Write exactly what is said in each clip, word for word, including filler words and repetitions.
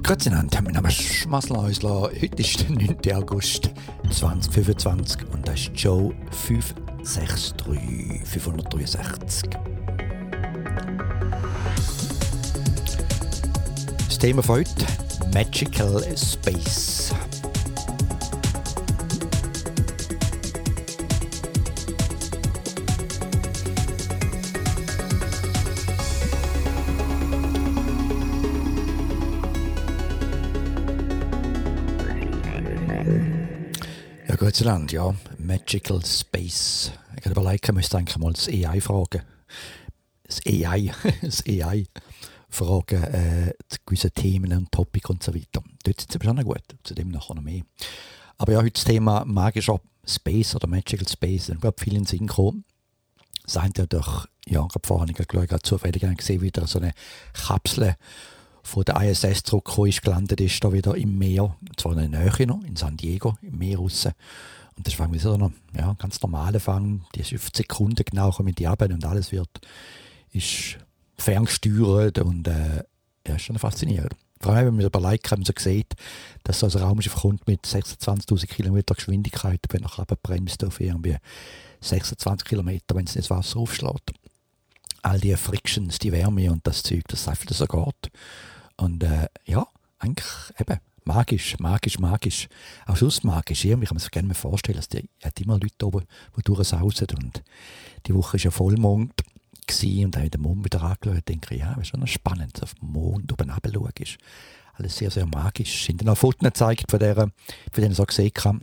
Grüezi miteinander, mein Name ist Marcel Häusler. Heute ist der neunten August zweitausendfünfundzwanzig und das ist Joe fünf sechs drei fünfhundertdreiundsechzig. Das Thema von heute: Magical Space. Ja, Grüezi Land, ja, Magical Space. Ich habe überlegt, ich müsste eigentlich mal das A I fragen. Das A I, das A I fragen äh, zu gewissen Themen und Topic und so weiter. Dort ist es schon gut, zu dem nachher noch mehr. Aber ja, heute das Thema magischer Space oder Magical Space. Ich glaube, viele in den Sinn gekommen. Seien ja doch, ja, gerade vorhin, ich glaube, gerade zufällig gesehen, wieder so eine Kapsel von der I S S zurückgekommen ist, gelandet ist, da wieder im Meer, und zwar in der Nähe noch, in San Diego, im Meer raus. Und das war so ein ja, ganz normaler Fang, die ist fünf Sekunden genau mit die Arbeit und alles wird, ist ferngesteuert und äh, ja, ist schon faszinierend. Vor allem, wenn man überlegt, wenn man so sieht, dass so ein Raumschiff kommt mit sechsundzwanzigtausend Kilometer Geschwindigkeit, wenn er bremst auf irgendwie sechsundzwanzig Kilometer, wenn es ins Wasser aufschlägt. All die Frictions, die Wärme und das Zeug, das einfach so geht. Und äh, ja, eigentlich eben magisch, magisch, magisch. Auch sonst magisch. Ich kann mir das gerne vorstellen, dass die hat immer Leute oben, die durchsausen. Und die Woche war ja Vollmond gewesen, und dann habe ich den Mond wieder angeschaut und denke, ja, das ist schon spannend, auf den Mond oben runter ist. Alles sehr, sehr magisch. Sind dann auch Fotos gezeigt, von denen ich so gesehen habe.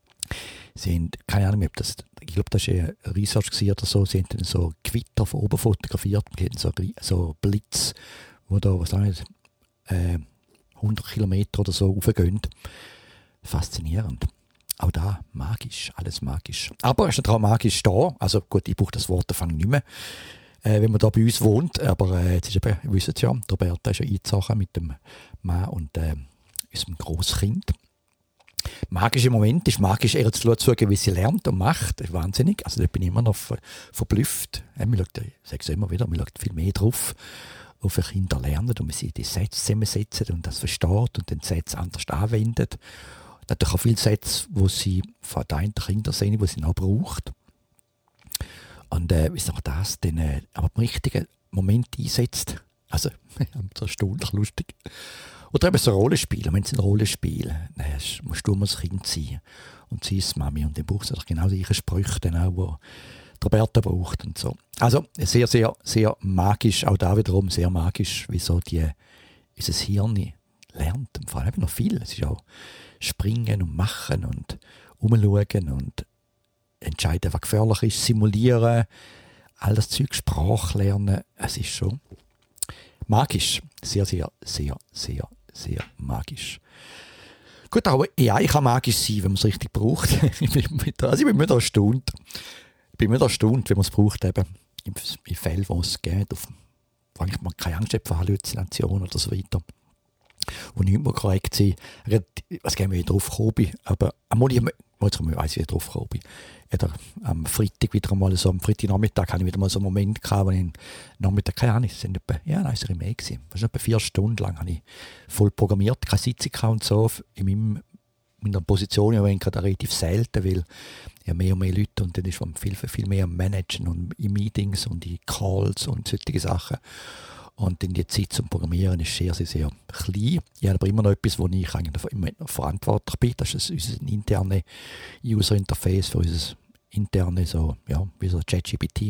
Sie haben, keine Ahnung, ob das, ich glaube, das war ein Research oder so, sie haben dann so Gewitter von oben fotografiert, die hatten so, so Blitz, wo da, was auch nicht, äh, hundert Kilometer oder so raufgehen. Faszinierend. Auch da magisch, alles magisch. Aber es ist natürlich auch magisch da, also gut, ich brauche das Wort Anfang nicht mehr, äh, wenn man da bei uns wohnt, aber äh, jetzt ist eben, ihr wisst es ja, der Bertha ist ja eingezogen mit dem Mann und äh, unserem Grosskind. Magischer Moment ist magisch, eher zu schauen, wie sie lernt und macht. Das ist wahnsinnig. Also da bin ich immer noch ver- verblüfft. Ja, man schaut, ich sage es immer wieder, man schaut viel mehr drauf, auf ein Kinder lernen und man sie die Sätze zusammensetzen und das versteht und den Sätze anders anwendet. Natürlich auch viele Sätze, die sie von den Kindern sehen, die sie noch braucht. Und äh, wie sagt das, den, äh, aber im richtigen Moment einsetzt. Also, so erstaunlich lustig. Oder eben so Rollenspiele. Wenn sie eine Rolle spielen, dann musst du immer das Kind sein. Und sie ist Mami. Und dann brauchst du genau die gleichen Sprüche, die Roberta braucht. Und so. Also sehr, sehr, sehr magisch. Auch da wiederum sehr magisch, wie so die, unser Hirn lernt. Und vor allem noch viel. Es ist auch springen und machen und umschauen und entscheiden, was gefährlich ist, simulieren. All das Zeug, Sprache lernen. Es ist schon magisch. Sehr, sehr, sehr, sehr, sehr magisch. Gut, aber ja, ich kann magisch sein, wenn man es richtig braucht. ich bin wieder, also ich bin wieder erstaunt. Ich bin wieder erstaunt, wenn man es braucht, eben in, in Fällen, wo es geht, auf, wo man keine Angst hat vor Halluzination oder so weiter, wo nicht mehr korrekt sind. Was gehen wir wieder drauf gekommen, aber einmal, ich weiß, wie ich drauf gekommen bin. Oder am Freitag wieder einmal so, am Freitagnachmittag hatte ich wieder mal so einen Moment gehabt, wo ich am Nachmittag, keine Ahnung, es sind etwa, ja, nein, es war mehr gewesen. Fast etwa vier Stunden lang habe ich voll programmiert, keine Sitzung gehabt und so, in meinem, meiner Position, ja, gerade relativ selten, weil ja mehr und mehr Leute und dann ist man viel, viel mehr am Managen und in Meetings und in Calls und solche Sachen. Und in die Zeit zum Programmieren ist sehr, sehr, sehr klein. Ich habe aber immer noch etwas, wo ich eigentlich verantwortlich bin. Das ist unser internes User-Interface für unser interne, so, ja, wie so ChatGPT.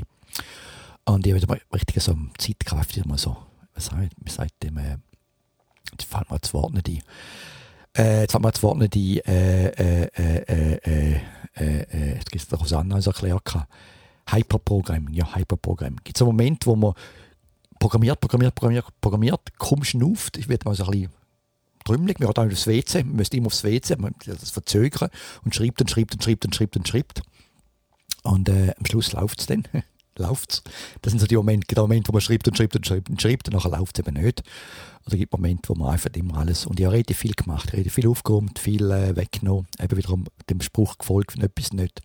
Und ich habe mal richtig so Zeitkraft, mal so, was sagt man, sagt dem, äh, jetzt fällt mir das Wort nicht ein. Äh, jetzt fällt mir das Wort nicht ein, äh, äh, äh, äh, äh, äh, jetzt gibt es der Rosanna also erklärt, Hyperprogramming, ja, Hyperprogramming. Es gibt so einen Moment, wo man programmiert, programmiert, programmiert, programmiert, kommst du auf, ich werde mal so ein bisschen trümmelig, man hat auch das W C, man müsste immer aufs W C, man das verzögern und schreibt und schreibt und schreibt und schreibt und schreibt. Und äh, am Schluss läuft es dann. läuft's. Das sind so die Momente, die Momente, wo man schreibt und schreibt und schreibt und schreibt und nachher läuft es eben nicht. Oder es gibt Momente, wo man einfach immer alles, und ich habe relativ viel gemacht, relativ viel aufgeräumt, viel äh, weggenommen, eben wiederum dem Spruch gefolgt, wenn etwas nicht,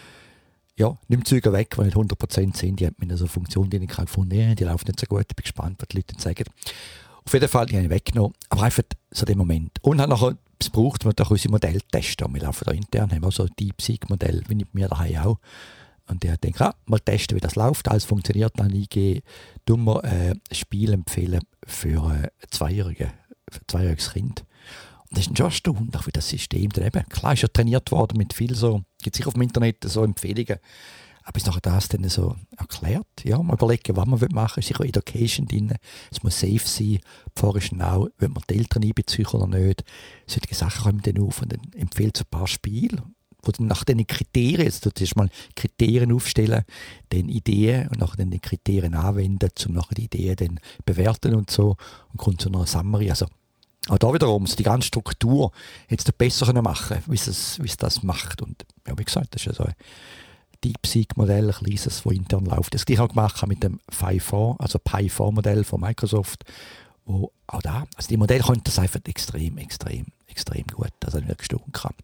ja, nimm Züge weg, die nicht hundert Prozent sind. Die hat mir so eine Funktion, die ich gefunden habe, die läuft nicht so gut, ich bin gespannt, was die Leute sagen. Auf jeden Fall, die habe ich weggenommen. Aber einfach so den Moment. Und dann nachher, es braucht man doch unsere Modelle testen. Wir laufen da intern, haben wir so ein DeepSeek-Modell, wie bei mir daheim auch. Und der denkt, ah, mal testen, wie das läuft, alles funktioniert, dann eingehen, tun wir äh, ein Spiel empfehlen für ein Zweijährige, für ein zweijähriges Kind. Und das ist dann schon erstaunlich, wie das System dann eben, klar ist ja trainiert worden mit viel so, gibt sicher auf dem Internet so Empfehlungen, aber ist nachher das dann so erklärt, ja, mal überlegen, was man machen will, ist sicher Education drin, es muss safe sein, die Frage ist dann auch, will man die Eltern einbeziehen oder nicht, solche Sachen kommen dann auf und dann empfiehlt es ein paar Spiele, wo dann nach den Kriterien, jetzt tust du mal Kriterien aufstellen, dann Ideen und nachher dann die Kriterien anwenden, um nachher die Ideen dann bewerten und so und kommt zu einer Summary. Also auch da wiederum, so die ganze Struktur hätte es besser können machen, wie es, wie es das macht. Und ja, wie gesagt, das ist ja so ein DeepSeek-Modell, ein kleines, das intern läuft. Das gleiche auch gemacht mit dem Pi vier, also Pi vier Modell von Microsoft, wo auch da, also die Modelle können das einfach extrem, extrem, extrem gut, also wirklich staunen kann.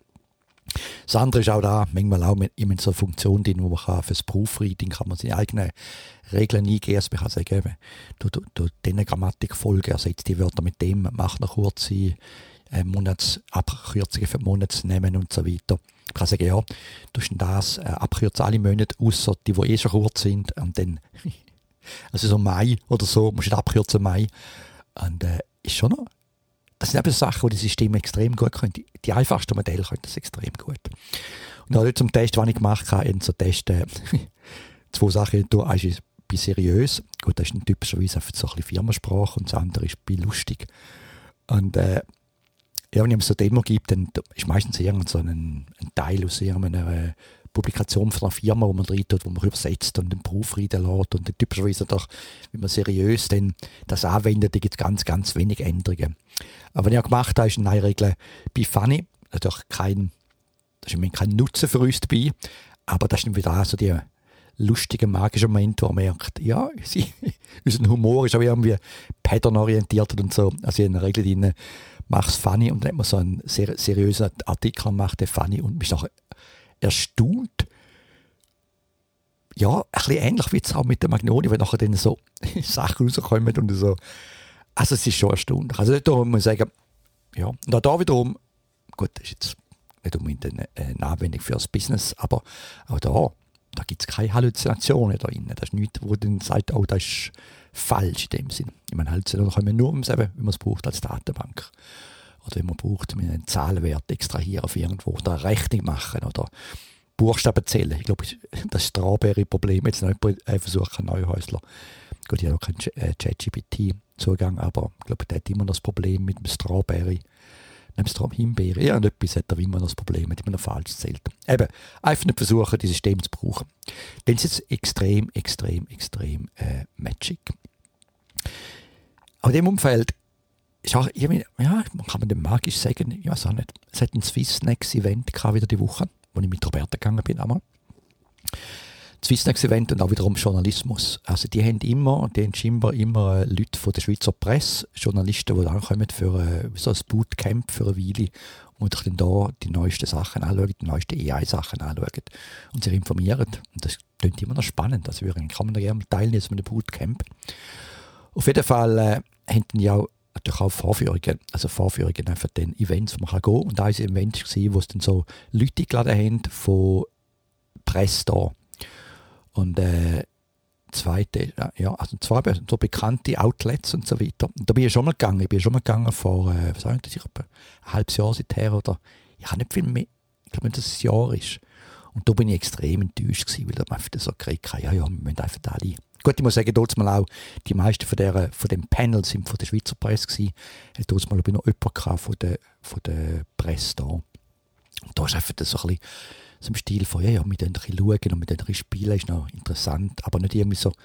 Das andere ist auch da, manchmal auch mit, mit so einer Funktion, die wo man kann, für das Proofreading kann man seine eigenen Regeln eingeben. Also man kann sagen, du, du, du diese Grammatikfolge ersetzt die Wörter mit dem, mach noch kurze äh, Monatsabkürzungen für Monatsnamen und so weiter. Ich kann sagen, ja, du hast das äh, abkürzen alle Monate, außer die, die eh schon kurz sind. Und dann, also so Mai oder so, musst du abkürzen Mai. Und äh, ist schon noch. Das sind eben Sachen, die das System extrem gut können. Die, die einfachsten Modelle können das extrem gut. Und auch zum Test, was ich gemacht habe, eben so testen, zwei Sachen. Du ist bei seriös. Gut, das ist ein typischerweise einfach so ein bisschen Firmensprache und das andere ist bei lustig. Und äh, ja, wenn es so eine Demo gibt, dann ist meistens irgend so ein, ein Teil aus irgendeiner äh, Publikation von einer Firma, wo man rein tut, wo man übersetzt und den Proofreaden lässt. Und dann typischerweise doch, wenn man seriös dann das anwendet, da gibt es ganz, ganz wenig Änderungen. Aber was ich auch gemacht habe, ist in der Regel bei Funny, natürlich kein, da ist kein Nutzen für uns dabei, aber das ist dann wieder so die lustigen, magischen Momente, wo man merkt, ja, sie, unser Humor ist auch irgendwie patternorientiert und so. Also in der Regel drin, mach's funny und dann hat man so einen sehr seriösen Artikel gemacht, der funny und mich nachher erstaunt. Ja, ein bisschen ähnlich wie es auch mit der Magnolia, wenn nachher dann so Sachen rauskommen und so. Also es ist schon erstaunlich. Also da muss man sagen, ja, und auch da wiederum, gut, das ist jetzt nicht unbedingt eine, eine Anwendung für das Business, aber auch da, da gibt es keine Halluzinationen da drin. Das ist nichts, wo dann sagt, oh, das ist falsch in dem Sinn. Ich meine, Halluzinationen kommen nur, wenn man es braucht als Datenbank. Oder wenn man braucht, einen Zahlenwert extrahieren auf irgendwo oder eine Rechnung machen oder Buchstaben zählen. Ich glaube, das Strawberry-Problem, jetzt noch jemand versucht, Neuhäusler. Gut, ich habe noch keinen ChatGPT-Zugang, aber ich glaube, der hat immer noch das Problem mit dem Strawberry. Nicht Strawberry, Himbeere. Irgendetwas hat er immer noch das Problem, mit dem er falsch zählt. Eben, einfach nicht versuchen, dieses System zu brauchen. Dann ist es extrem, extrem, extrem äh, magic. Aber in dem Umfeld ist auch, ja, kann man dem magisch sagen, ich weiß auch nicht. Es hat ein Swissnacks-Event wieder die Woche, wo ich mit Roberta gegangen bin einmal. Swissnacks-Event und auch wiederum Journalismus. Also die haben immer, die haben scheinbar immer Leute von der Schweizer Presse, Journalisten, die dann kommen für äh, so ein Bootcamp für eine Weile und sich dann da die neuesten Sachen anschauen, die neuesten A I-Sachen anschauen und sich informieren. Und das klingt immer noch spannend. Also kann man da gerne teilnehmen an einem Bootcamp. Auf jeden Fall äh, haben die auch natürlich auch Vorführungen, also Vorführungen für den Events, wo man kann gehen. Und da war ein Event, wo es dann so Leute geladen haben von Presse da. Und äh, zweite, ja, also zwei so bekannte Outlets und so weiter. Und da bin ich schon mal gegangen. Ich bin schon mal gegangen vor, äh, was sagen Sie, ein halbes Jahr seither oder ich habe nicht viel mehr, ich glaube, dass es ein Jahr ist. Und da bin ich extrem enttäuscht gewesen, weil da man einfach so gekriegt hat, ja, ja, wir müssen einfach alle. Gut, ich muss sagen, dort mal auch, die meisten von, der, von dem Panel sind von der Schweizer Presse gewesen. Hat dort mal noch jemand von der, von der Presse da. Und da ist einfach so ein bisschen so im Stil von, ja, ja, mit denen schauen und mit denen spielen ist noch interessant, aber nicht irgendwie so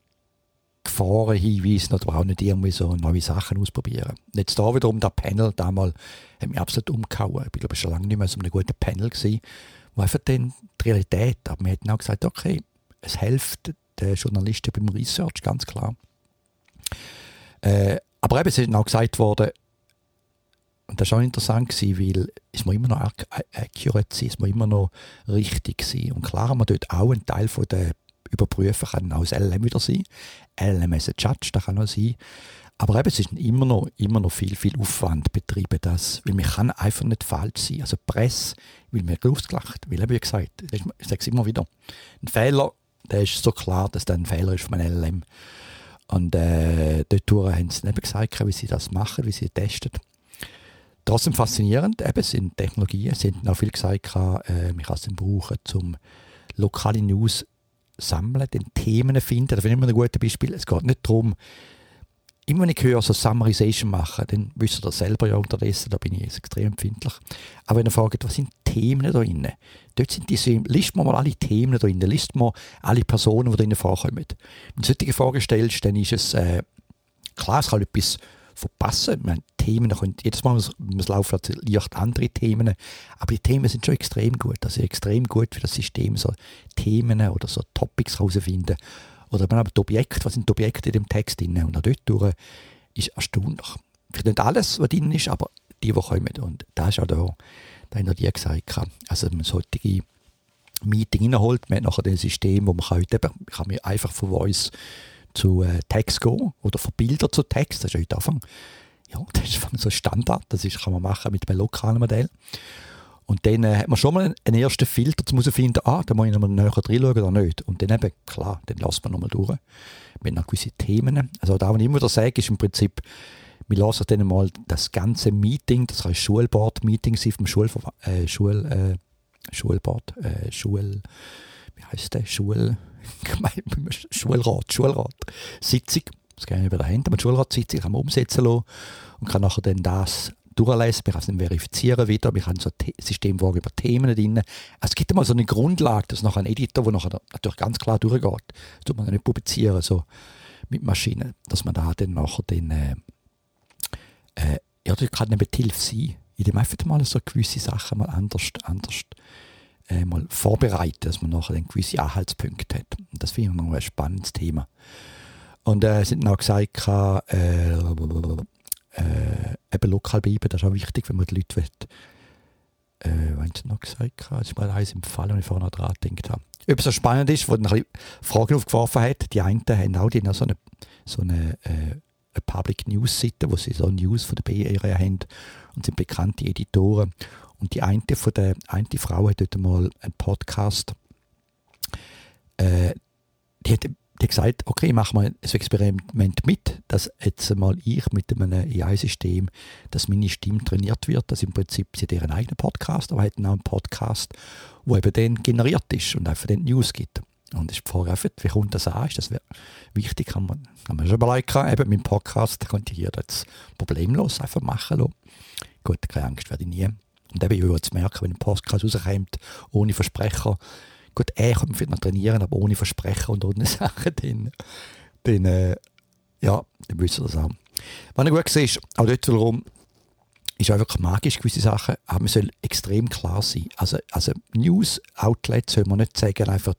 Gefahren hinweisen oder auch nicht irgendwie so neue Sachen ausprobieren. Und jetzt da wiederum der Panel, damals hat mich absolut umgehauen. Ich glaube, schon lange nicht mehr so einem guten Panel gewesen, wo einfach dann die Realität, aber wir hätten auch gesagt, okay, es hilft den Journalisten beim Research, ganz klar. Äh, aber eben, es ist auch gesagt worden, und das war auch interessant, weil es muss immer noch accurate sein, es muss immer noch richtig sein. Und klar haben wir dort auch einen Teil von der Überprüfen kann auch das L L M wieder sein. L L M als ein Judge, das kann auch sein. Aber eben, es ist immer noch, immer noch viel, viel Aufwand betrieben, das, weil man kann einfach nicht falsch sein. Also die Presse will mir ausgelacht, weil eben, wie gesagt, ich sage es immer wieder, ein Fehler, der ist so klar, dass das ein Fehler ist von einem L L M. Und äh, dort haben sie eben gesagt, wie sie das machen, wie sie testen. Trotzdem faszinierend, eben, es sind Technologien, sie haben auch viel gesagt, äh, man kann es brauchen, um lokale News sammeln, den Themen finden. Das finde ich immer ein gutes Beispiel. Es geht nicht darum, immer wenn ich höre, so Summarization machen, dann wisst ihr das selber ja unterdessen, da bin ich jetzt extrem empfindlich. Aber wenn ihr fragt, was sind Themen da drin? Dort sind diese, listet man mal alle Themen da drin, listet man alle Personen, die da drin vorkommen. Wenn du solche Fragen stellst, dann ist es, äh, klar, es kann etwas verpassen. Meine, Themen, können, jedes Mal, wenn es läuft, leicht andere Themen, aber die Themen sind schon extrem gut. Also extrem gut für das System, so Themen oder so Topics herausfinden. Oder man aber die Objekte, was sind die Objekte in dem Text drin? Und auch dort durch ist erstaunlich. Vielleicht nicht alles, was drin ist, aber die, die kommen. Und das ist auch da, da haben die gesagt. Also wenn man solche Meeting reinholt, man hat nachher ein System, wo man kann, eben, kann man einfach von Voice zu äh, Text gehen oder von Bildern zu Text. Das ist heute Anfang. Ja, das ist so ein Standard. Das ist, kann man machen mit einem lokalen Modell. Und dann äh, hat man schon mal einen ersten Filter, um herauszufinden, ah, da muss ich nochmal näher reinschauen oder nicht. Und dann eben, klar, dann lässt man nochmal durch. Mit noch gewisse Themen. Also da, was ich immer wieder sage, ist im Prinzip, wir lassen dann mal das ganze Meeting, das kann ein Schulboard-Meeting sein vom Schul, äh, Schul, äh, Schulboard, äh, Schul, wie heisst der? Schul, Schulrat, Schulrat, Sitzung, das kann ich über der Hand, aber die Schulratssitzung kann man umsetzen lassen und kann nachher dann das durchlesen, wir können es dann verifizieren wieder, wir haben so ein Systemfragen über Themen drin. Es gibt immer so eine Grundlage, dass nachher ein Editor, der nachher natürlich ganz klar durchgeht, das tut man nicht publizieren, so mit Maschinen, dass man da dann nachher den, äh, äh, ja, das kann eben die Hilfe sein, indem einfach mal so gewisse Sachen mal anders, anders äh, mal vorbereiten, dass man nachher dann gewisse Anhaltspunkte hat. Und das finde ich noch ein spannendes Thema. Und äh, es sind auch gesagt, äh, äh, eben lokal bleiben, das ist auch wichtig, wenn man die Leute will. Äh, was haben sie noch gesagt? Das ist mir eins im Fall, wenn ich vorhin noch dran gedacht habe. Ob es so spannend ist, wo ein bisschen Fragen aufgeworfen hat, die einen haben auch, die haben auch so eine, so eine, äh, eine Public News Seite, wo sie so News von der B-Area haben und sind bekannte Editoren. Und die eine, von der, eine Frau hat dort mal einen Podcast, äh, die hat Die hat gesagt, okay, mach mal ein Experiment mit, dass jetzt mal ich mit einem A I-System, dass meine Stimme trainiert wird, dass im Prinzip sie deren eigenen Podcast, aber hätten auch einen Podcast, der eben dann generiert ist und einfach dann News gibt. Und das ist die Frage einfach, wie kommt das an? Ist das wichtig? Kann man, kann man schon überlegt, eben mit dem Podcast könnte ich hier das problemlos einfach machen lassen. Gut, keine Angst, werde ich nie. Und eben, ich würde es merken, wenn ein Podcast rauskommt, ohne Versprecher. Gut, er kann man noch trainieren, aber ohne Versprechen und ohne Sachen, dann, dann, äh, ja, dann wissen wir das auch. Was ich gut sehe, ist, auch dort wiederum, ist auch wirklich magisch, gewisse Sachen, aber man soll extrem klar sein. Also, also News-Outlets soll man nicht sagen, einfach,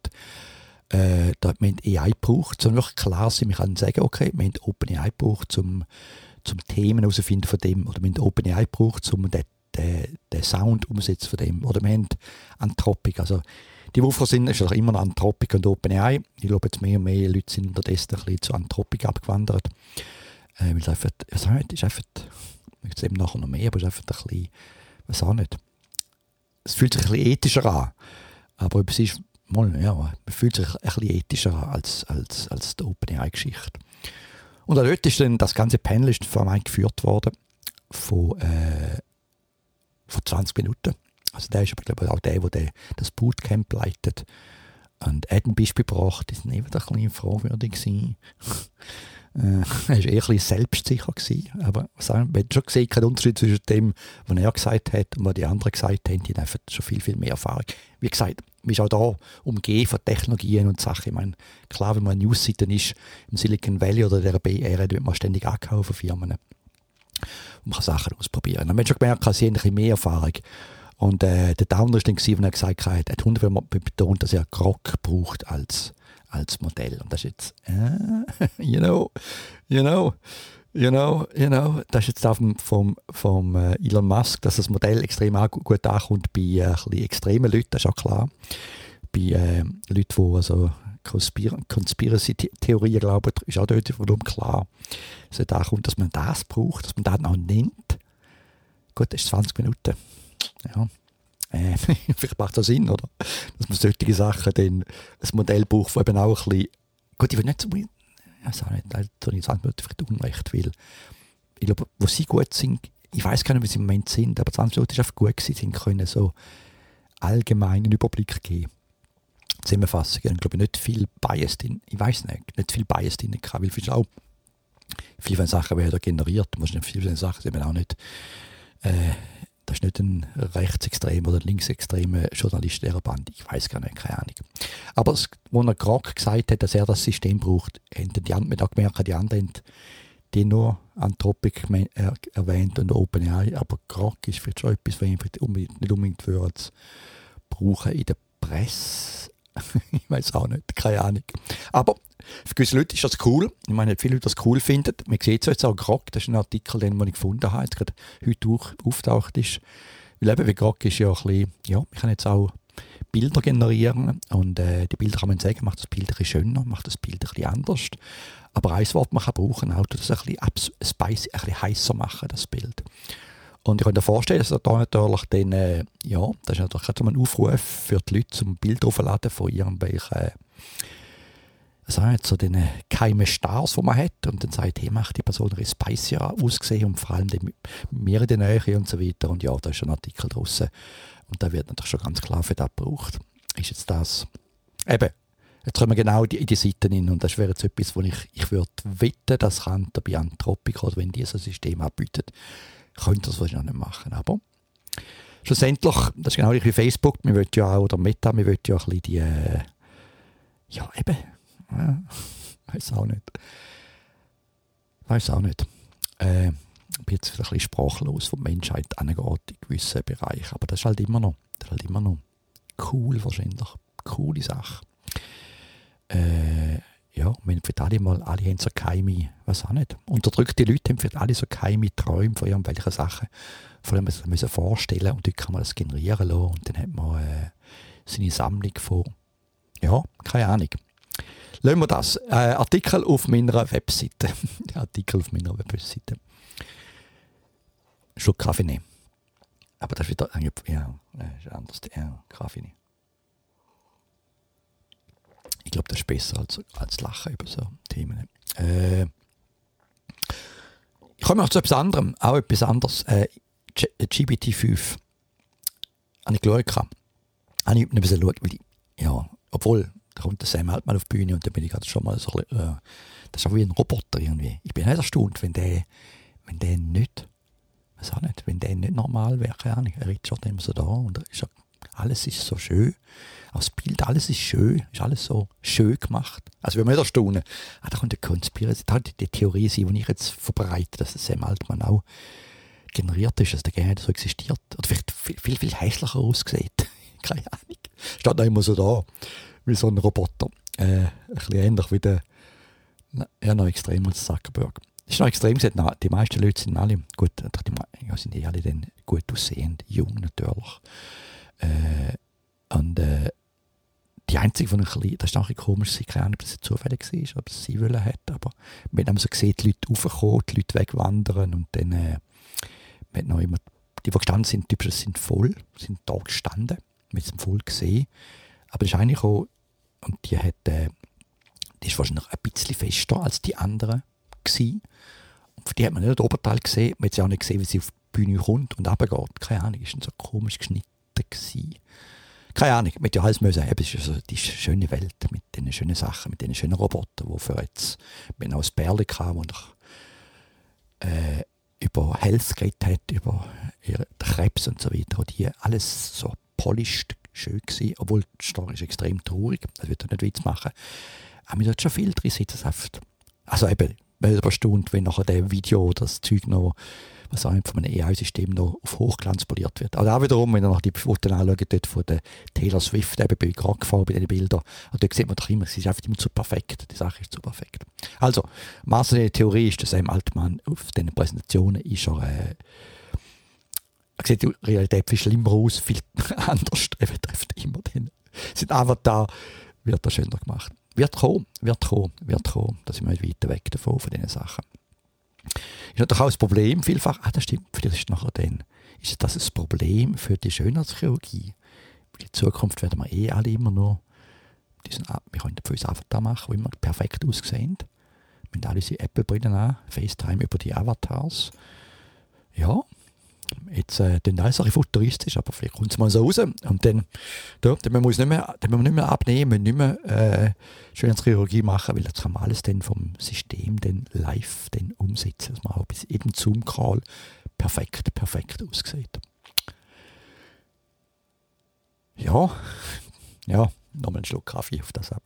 äh, dass man A I braucht, sondern wirklich klar sein. Man kann sagen, okay, wir haben OpenAI gebraucht, um zum Themen herauszufinden von dem, oder wir haben OpenAI gebraucht, um den, den, den Sound umzusetzen von dem, oder wir haben Anthropic, also die, die sind, ist auch immer noch Anthropic und OpenAI. Ich glaube, jetzt mehr und mehr Leute sind unterdessen ein bisschen zu Anthropic abgewandert. Äh, weil es einfach, was auch nicht, ist einfach, ich sage eben nachher noch mehr, aber es ist einfach ein bisschen, was auch nicht. Es fühlt sich ein bisschen ethischer an. Aber es ist, mal, ja, man fühlt sich ein bisschen ethischer an als, als, als die OpenAI-Geschichte. Und auch dort ist dann, das ganze Panel ist von einem geführt worden, von, äh, von zwanzig Minuten. Also der ist aber, glaube ich, auch der, der das Bootcamp leitet. Und er hat ein Beispiel gebracht, die sind eben ein bisschen fragwürdig gewesen. äh, er war eher ein bisschen selbstsicher gewesen. Aber man hat schon gesehen, kein Unterschied zwischen dem, was er gesagt hat und was die anderen gesagt haben. Die haben einfach schon viel, viel mehr Erfahrung. Wie gesagt, man ist auch da umgeben von Technologien und Sachen. Ich meine, klar, wenn man eine Newsseite ist, im Silicon Valley oder der B R, wird man ständig angekauft von Firmen. Und man kann Sachen ausprobieren. Und man hat schon gemerkt, sie haben ein bisschen mehr Erfahrung. Und äh, der Downer war dann, wenn er gesagt hat, er hat hundertmal betont, dass er Grok braucht als, als Modell. Und das ist jetzt, äh, you know, you know, you know, you know, das ist jetzt auch vom, vom, vom äh, Elon Musk, dass das Modell extrem auch gut ankommt bei äh, ein bisschen extremen Leuten, das ist auch klar. Bei bei äh, Leuten, die also Conspir- Conspiracy-Theorien glauben, ist auch dort vollkommen klar, dass es da kommt, dass man das braucht, dass man das auch nennt. Gut, das ist zwanzig Minuten. Ja. Äh, vielleicht macht das Sinn, oder? Dass man solche Sachen dann ein Modell braucht, das eben auch ein bisschen... Gut, ich will nicht so... Ich weiß auch nicht, da tue ich zwanzig Minuten vielleicht unrecht, weil ich glaube, wo sie gut sind, ich weiß gar nicht, wie sie im Moment sind, aber zwanzig Minuten ist einfach gut gewesen, sie können so allgemeinen Überblick geben. Zusammenfassungen, ich glaube nicht viel Bias drin, ich weiß nicht, nicht viel Bias drin gehabt, weil viel auch viele von den Sachen werden generiert, viele von den Sachen sind auch nicht, äh, das ist nicht ein rechtsextremer oder ein linksextremer Journalist dieser Band, ich weiß gar nicht, keine Ahnung. Aber als er Grok gesagt hat, dass er das System braucht, haben die anderen auch gemerkt, die anderen die nur Anthropic erwähnt und OpenAI, aber Grok ist vielleicht schon etwas, was ich nicht unbedingt würde brauchen in der Presse. Ich weiß auch nicht, keine Ahnung. Aber für gewisse Leute ist das cool. Ich meine, viele Leute das cool finden. Man sieht so jetzt auch Grok, das ist ein Artikel, den ich gefunden habe, jetzt gerade heute auch auftaucht ist. Weil eben, wie Grok ist ja ein bisschen, ja, ich kann jetzt auch Bilder generieren und äh, die Bilder kann man sagen, macht das Bild ein bisschen schöner, macht das Bild ein bisschen anders. Aber ein Wort man kann brauchen, auch das ein bisschen abs- spicy, ein bisschen heißer machen, das Bild. Und ich kann mir vorstellen, dass da natürlich dann, äh, ja, das ist natürlich gerade ein Aufruf für die Leute zum Bild aufladen von irgendwelchen, äh, was sagen wir jetzt, so den geheimen Stars, die man hat und dann sagt, hey, macht die Person ein spicier aussehen und vor allem mit mir in der Nähe und so weiter. Und ja, da ist ein Artikel draussen und da wird natürlich schon ganz klar für das gebraucht. Ist jetzt das, eben, jetzt kommen wir genau in die, die Seiten hin und das wäre jetzt etwas, wo ich, ich würde wetten, das kann bei Anthropic oder wenn dieses System anbietet, könnte das wahrscheinlich nicht machen, aber schlussendlich, das ist genau wie Facebook, wir wollen ja auch, oder Meta, wir wollen ja auch ein bisschen die, äh, ja eben, ja, weiß auch nicht, weiß auch nicht, äh, ich bin jetzt ein bisschen sprachlos von der Menschheit angeht in gewissen Bereichen, aber das ist halt immer noch, das ist halt immer noch cool wahrscheinlich, coole Sache. Äh, ja, wenn für alle mal, alle haben so geheime, was auch nicht, unterdrückte Leute haben für alle so geheime Träume von irgendwelchen Sachen, von denen man sich das vorstellen und dort kann man das generieren lassen und dann hat man äh, seine Sammlung von, ja, keine Ahnung. Lassen wir das. Äh, Artikel auf meiner Webseite. Artikel auf meiner Webseite. Schluck Kaffee nehmen. Aber das ist wieder, ja, ist anders, ja, Kaffee nehmen. Ich glaube, das ist besser als, als Lachen über so Themen. Äh, ich komme noch zu etwas anderem, auch etwas anderes. Äh, G P T fünf. Habe ich geschaut. Habe ich nicht schauen, weil ich, ja, obwohl, da kommt der Sam Altman auf die Bühne und da bin ich gerade schon mal so, äh, das ist auch wie ein Roboter irgendwie. Ich bin nicht erstaunt, wenn der, wenn der nicht, weiß auch nicht, wenn der nicht normal wäre, keine Ahnung. Er redet schon immer so da und ist ja, alles ist so schön. Auch das Bild, alles ist schön, ist alles so schön gemacht. Also wenn man nicht erstaunen, ah, da kommt eine Conspiracy, da die, die Theorie sein, die ich jetzt verbreite, dass der Sam Altman auch generiert ist, dass der gerne so existiert. Oder vielleicht viel, viel, viel hässlicher aussieht. Keine Ahnung. Steht noch immer so da, wie so ein Roboter. Äh, ein bisschen ähnlich wie der, ja, noch extrem als Zuckerberg. Das ist noch extrem gesagt, na, die meisten Leute sind alle, gut, die, ja, sind die alle dann gut aussehend, jung natürlich. Äh, und äh, die einzige von ein bisschen, das ist auch ein bisschen komisch, keine Ahnung, ob das zufällig war, ob es sie wollen hat, aber man hat so gesehen, die Leute raufkommen, die Leute wegwandern und dann äh, man hat noch immer, die, die gestanden sind, typisch sind voll, sind da gestanden, mit dem voll gesehen, aber das ist eigentlich auch, und die hat, äh, die ist wahrscheinlich ein bisschen fester als die anderen gewesen. Und für die hat man nicht das Oberteil gesehen, man hat sie auch nicht gesehen, wie sie auf die Bühne kommt und runtergeht, keine Ahnung, ist so komisch geschnitten gewesen. Keine Ahnung, mit der Hals müssen es ist so die schöne Welt mit den schönen Sachen, mit den schönen Robotern, die für jetzt, wenn auch das Bärli kam, wo noch äh, über Health geredet hat, über den Krebs und so weiter, und die alles so polished schön gewesen, obwohl die Story ist extrem traurig, das wird er nicht Witz machen. Aber mir hat schon viel drin sitzen. Also eben, man ist überstaunt, wenn nachher das Video oder das Zeug noch, was auch von einem A I-System noch auf Hochglanz poliert wird. Aber auch wiederum, wenn ihr nach die Fotos anschaut, dort von der Taylor Swift, eben bin ich gerade gefahren bei diesen Bildern, und dort sieht man doch immer, sie ist einfach immer zu perfekt. Die Sache ist zu perfekt. Also, Marcel, Theorie ist, dass Sam Altman auf diesen Präsentationen ist er, äh, er sieht die Realität viel schlimmer aus, viel anders. Er trifft immer den. Sie den Avatar wird das schöner gemacht. Wird kommen, wird kommen, wird kommen. Da sind wir nicht weit weg davon, von diesen Sachen. Ist natürlich auch das Problem, vielfach, ah, das stimmt, vielleicht ist nachher dann, ist das ein Problem für die Schönheitschirurgie? In Zukunft werden wir eh alle immer nur, diesen, wir können für uns Avatar machen, wo immer perfekt aussehen. Wir haben alle unsere Apple-Brillen an, FaceTime über die Avatars. Ja, jetzt äh, dann alles ein bisschen futuristisch, aber vielleicht kommt es mal so raus. Und dann, da, dann muss man nicht mehr, dann müssen wir nicht mehr abnehmen, nicht mehr äh, Schönheitschirurgie machen, weil jetzt kann man alles dann vom System dann live dann umsetzen, dass man auch bis eben Zoom-Call perfekt, perfekt aussieht. Ja, ja, nochmal einen Schluck Kaffee auf das ab.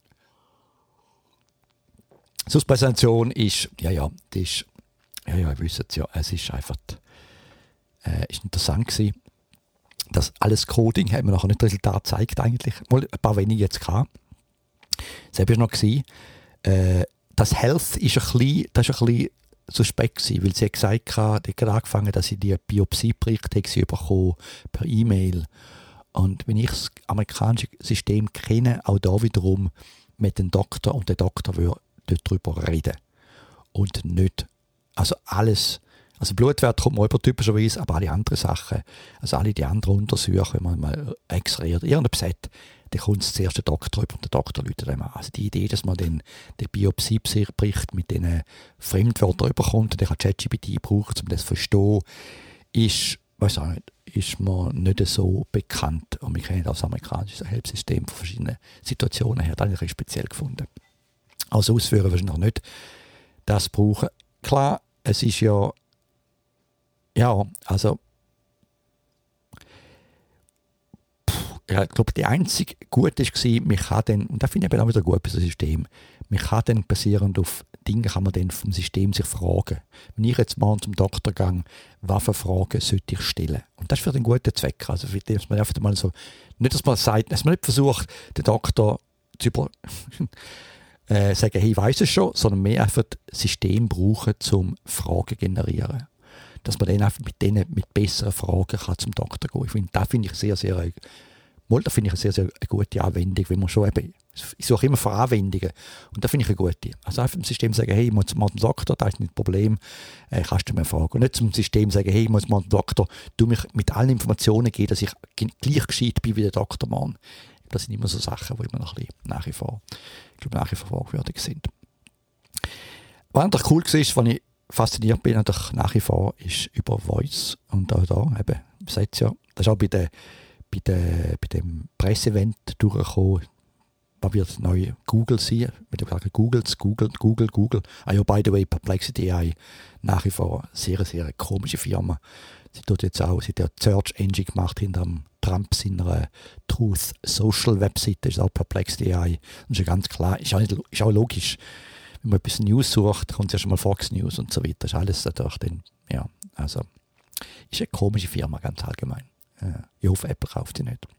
So, die Präsentation ist, ja, ja, das ist, ja, ja, ihr wisst es ja, es ist einfach, äh, ist interessant gewesen. Das alles Coding hat mir nachher nicht das Resultat gezeigt eigentlich, mal ein paar wenige jetzt gehabt. Das war noch gewesen. Äh, das Health ist ein bisschen, das ist ein bisschen suspekt gewesen, weil sie hat gesagt hat, die hat angefangen, dass sie die Biopsieberichte bekommen per E-Mail. Und wenn ich das amerikanische System kenne, auch da wiederum mit dem Doktor, und der Doktor würde dort darüber reden. Und nicht, also alles, also Blutwert kommt man über typischerweise, aber alle anderen Sachen, also alle die anderen Untersuchungen, wenn man mal X-Ray oder irgendetwas hat, dann kommt es zuerst der Doktor über und der Doktor läutet einem an. Also die Idee, dass man den, den Biopsiebericht mit diesen Fremdwörtern überkommt und den kann ChatGPT brauchen, um das zu verstehen, ist, weiß auch nicht, ist mir nicht so bekannt. Und wir kennen das amerikanische Hilfssystem von verschiedenen Situationen her. Das habe ich speziell gefunden. Als Ausführer wahrscheinlich noch nicht das brauchen. Klar, es ist ja, ja, also, pff, ja, ich glaube, die einzige Gute war, man kann dann, und das finde ich eben auch wieder gut bei so einem System, man kann dann basierend auf Dinge kann man dann vom System sich fragen. Wenn ich jetzt mal zum Doktor gehe, was für Fragen sollte ich stellen? Und das ist für den guten Zweck. Also für den, dass man einfach mal so, nicht, dass man sagt, dass man nicht versucht, den Doktor zu über, äh, sagen, hey, ich weiss es schon, sondern mehr einfach das System brauchen, um Fragen zu generieren. Dass man dann einfach mit denen, mit besseren Fragen kann zum Doktor gehen. Ich finde, das finde ich sehr, sehr, mal, das finde ich eine sehr, sehr eine gute Anwendung, wenn man schon eben, ich suche immer für Anwendungen und da finde ich eine gute. Also einfach dem System sagen, hey, ich muss mal zum Doktor, das ist nicht das Problem, äh, kannst du mir fragen. Und nicht zum System sagen, hey, ich muss mal zum Doktor, du mich mit allen Informationen geben, dass ich gleich gescheit bin wie der Doktor Mann. Das sind immer so Sachen, die immer noch ein bisschen nach wie vor, ich glaube, nach wie vor fragwürdig sind. Was natürlich cool war, was ich fasziniert bin, natürlich nach wie vor, ist über Voice. Und auch da, eben, seht ja, das ist auch bei, der, bei, der, bei dem Presseevent durchgekommen. Was wird neu Google sein? Wenn du sagst, Google, Google, Google, Google. Ah ja, by the way, Perplexity A I, nach wie vor eine sehr, sehr komische Firma. Sie tut jetzt auch, sie hat ja Search Engine gemacht hinter dem Trump seiner Truth Social Webseite, ist auch Perplexity A I. Das ist ja ganz klar, ist auch, nicht, ist auch logisch. Wenn man etwas News sucht, kommt ja schon mal Fox News und so weiter. Das ist alles natürlich dann, ja, also, ist eine komische Firma, ganz allgemein. Ich hoffe, Apple kauft sie nicht.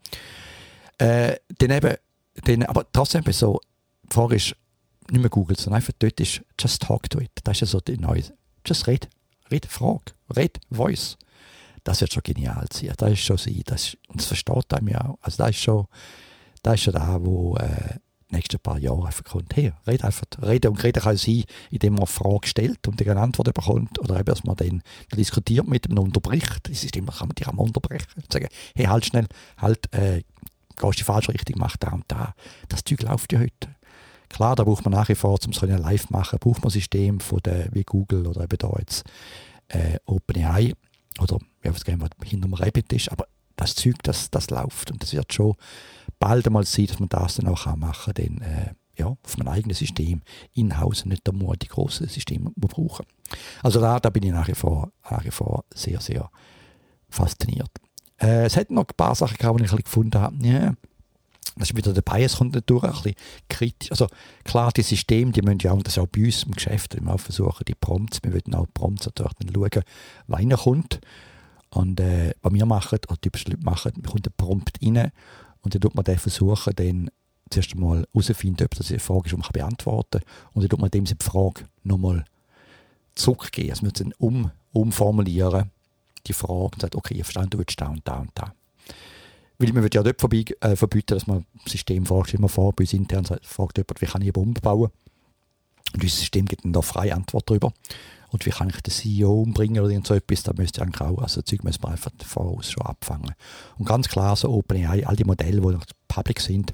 Äh, dann eben, dann, aber trotzdem so, die Frage ist, nicht mehr Google, sondern einfach dort ist, just talk to it. Das ist ja so die neue, just red, red, frag, red, voice. Das wird schon genial sein. Das ist schon sein, das ist, und das versteht einem ja auch. Also das ist schon, das ist schon da, wo äh, die nächsten paar Jahre einfach kommt. Hey, red einfach, reden und reden kann sein, indem man eine Frage stellt und eine Antwort bekommt, oder eben, dass man dann diskutiert mit dem unterbricht. Das System kann man die auch unterbrechen. Sagen, hey, halt schnell, halt, äh, gehst die falsche Richtung, mach da und da. Das Zeug läuft ja heute. Klar, da braucht man nach wie vor, um es live machen, braucht man ein System von der, wie Google oder eben da jetzt äh, OpenAI oder ja, was gerne hinter dem Rabbit ist, aber das Zeug, das, das läuft und das wird schon bald einmal sein, dass man das dann auch machen kann, dann äh, ja, auf mein eigenes System in-house, nicht nur die grossen Systeme brauchen. Also da, da bin ich nach wie vor, nach wie vor sehr, sehr fasziniert. Äh, es hat noch ein paar Sachen gehabt, die ich ein bisschen gefunden habe. Ja, das ist wieder der Bias kommt natürlich ein bisschen kritisch. Also klar, die Systeme, die müssen ja auch, das ist auch bei uns im Geschäft, wir auch versuchen, die Prompts, wir wollen auch Prompts natürlich dann schauen, was reinkommt. Und äh, was wir machen, oder typische Leute machen, wir kommt der Prompt rein und dann tut man den versuchen, dann zuerst einmal herauszufinden, ob das eine Frage ist, die man beantworten kann. Und dann tut man dem die Frage nochmal zurückgeben. Also man muss dann um, umformulieren, die Frage und sagt, okay, ich verstehe, du willst da und da und da. Weil man wird ja dort vorbei, äh, verbieten, dass man das System fragt, immer vor, bei uns intern fragt jemand, wie kann ich eine Bombe bauen? Und unser System gibt dann da freie Antwort darüber. Und wie kann ich den C E O umbringen oder so etwas, da müsste eigentlich auch, also Zeug müssen wir einfach voraus schon abfangen. Und ganz klar, so OpenAI, all die Modelle, die noch public sind,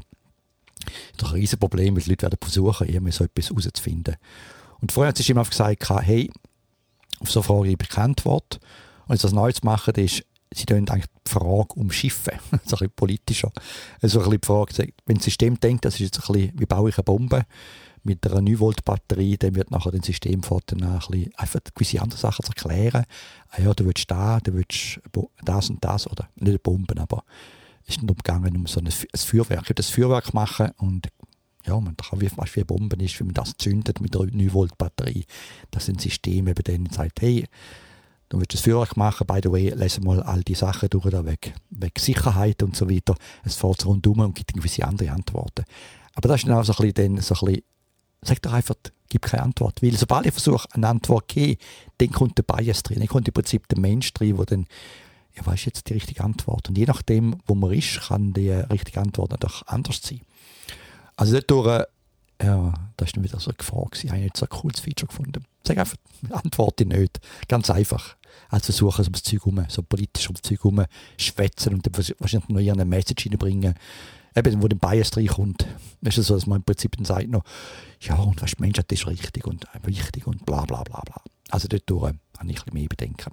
ist doch ein riesen Problem, weil die Leute werden versuchen, irgendwie so etwas herauszufinden. Und vorher hat es immer gesagt, hey, auf so eine Frage gebe ich keine Antwort. Und jetzt was Neues machen ist, sie tun eigentlich die Frage umschiffen. So ein bisschen politischer. Also ein bisschen die Frage, wenn das System denkt, das ist jetzt ein bisschen, wie baue ich eine Bombe mit einer neun Volt Batterie, dann wird nachher das System dann ein bisschen einfach gewisse andere Sachen zu erklären. Ah ja, du willst da, du willst das und das, oder nicht Bomben, aber es ist nicht umgegangen um so ein, ein Feuerwerk. Ich will das Feuerwerk machen und ja, man kann wie fast wie Bomben ist, wie man das zündet mit einer neun Volt Batterie. Das sind Systeme, bei denen sagt, hey, du willst das Feuerwerk machen, by the way, lesen mal all die Sachen durch, da weg, weg Sicherheit und so weiter. Es fährt rundum und gibt gewisse andere Antworten. Aber das ist dann auch so ein bisschen, so ein bisschen sag doch einfach, gib keine Antwort. Weil sobald ich versuche, eine Antwort zu geben, dann kommt der Bias drin. Dann kommt im Prinzip der Mensch drin, der dann, ja, was ist jetzt die richtige Antwort? Und je nachdem, wo man ist, kann die richtige Antwort natürlich anders sein. Also dadurch, ja, das ist dann wieder so eine Gefahr gewesen. Ich habe nicht so ein cooles Feature gefunden. Sag einfach, antworte nicht. Ganz einfach. Als versuchen, so ums Zeug herum, so politisch ums Zeug herum schwätzen und dann wahrscheinlich noch irgendeine Message reinbringen. Eben, wo der Bias reinkommt. Das ist so, dass man im Prinzip dann sagt noch, ja, und weißt, Mensch, das ist richtig und wichtig und bla bla bla bla. Also dort durch habe ich ein bisschen mehr Bedenken.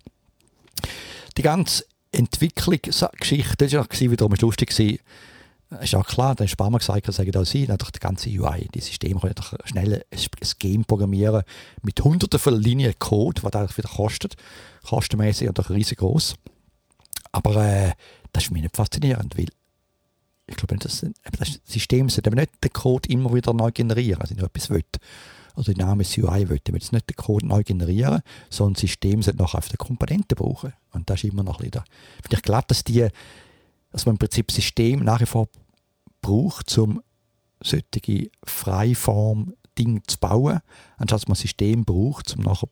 Die ganze Entwicklungsgeschichte, das war auch wiederum lustig gewesen. Ist auch klar, dann ist ein paar Mal gesagt, sagen auch Sie, natürlich die ganze U I, die Systeme können doch schnell ein Game programmieren mit hunderten von Linien Code, was das wieder kostet. Kostenmäßig und doch riesengroß. Aber äh, das ist mir nicht faszinierend, weil ich glaube, das, das System sollte aber nicht den Code immer wieder neu generieren, also wenn ich etwas will. Also die Name U I will, wenn es nicht den Code neu generieren, sondern das System sollte noch auf die Komponenten brauchen. Und das ist immer noch ein bisschen. Finde ich glatt, dass die, dass man im Prinzip System nach wie vor braucht, um solche Freiform-Dinge zu bauen, anstatt dass man ein System braucht, um nachher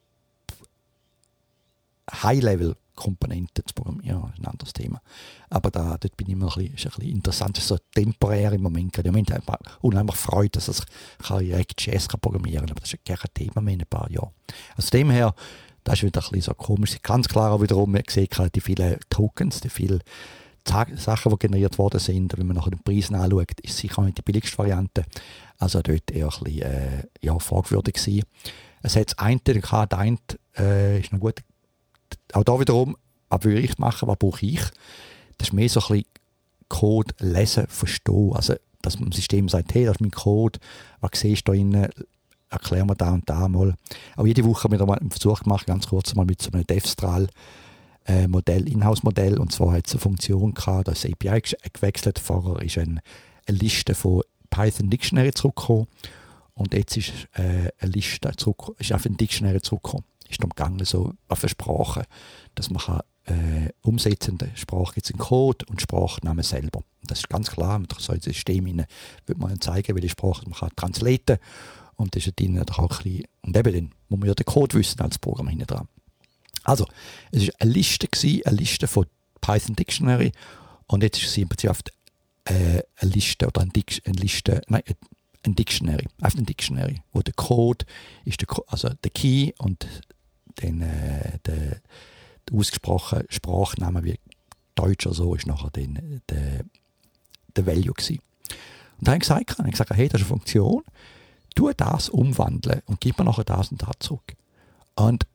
High-Level-Komponenten zu programmieren. Ja, das ist ein anderes Thema. Aber da, dort bin ich immer ein bisschen, ist ein bisschen interessant. Das ist so temporär im Moment. Im Moment habe ich unheimlich Freude, dass ich React.js programmieren kann. Aber das ist ja kein Thema mehr in ein paar Jahren. Also dem her, das ist wieder ein bisschen so komisch. Ganz klar auch wiederum, man sieht die vielen Tokens, die vielen Sachen, die generiert worden sind. Wenn man nach den Preisen anschaut, ist sicher nicht die billigste Variante. Also dort eher ein bisschen äh, ja, fragwürdig gewesen. Es hat das eine, der eine äh, ist noch gut. Auch da wiederum, was will ich machen, was brauche ich? Das ist mehr so ein bisschen Code lesen, verstehen. Also, dass man dem System sagt, hey, das ist mein Code, was siehst du da drin, erklär mir da und da mal. Auch jede Woche haben wir da mal einen Versuch gemacht, ganz kurz mal mit so einem DevStral äh, Modell, Inhouse-Modell. Und zwar hat es eine Funktion gehabt, das A P I gewechselt. Vorher ist ein, eine Liste von Python Dictionary zurückgekommen. Und jetzt ist äh, eine Liste zurück, ist auf ein Dictionary zurückgekommen. Ist umgegangen, so auf eine Sprache, dass man kann, äh, umsetzende Sprache gibt es einen Code und Sprachnamen selber. Und das ist ganz klar, mit so einem System rein, würde man zeigen, welche Sprache man kann translaten. Und das ist dann auch ein bisschen, und eben dann muss man ja den Code wissen als Programm hinten dran. Also, es war eine Liste, gewesen, eine Liste von Python Dictionary, und jetzt ist sie im Prinzip auf die, äh, eine Liste oder eine, Dic- eine Liste, nein, ein Dictionary, auf ein Dictionary, wo der Code ist, der, also der Key und dann äh, der, der ausgesprochene Sprachname wie Deutsch oder so ist nachher dann der, der Value gewesen. Und dann habe ich gesagt, ich habe gesagt, hey, das ist eine Funktion, tu das umwandeln und gib mir nachher das und das zurück. Und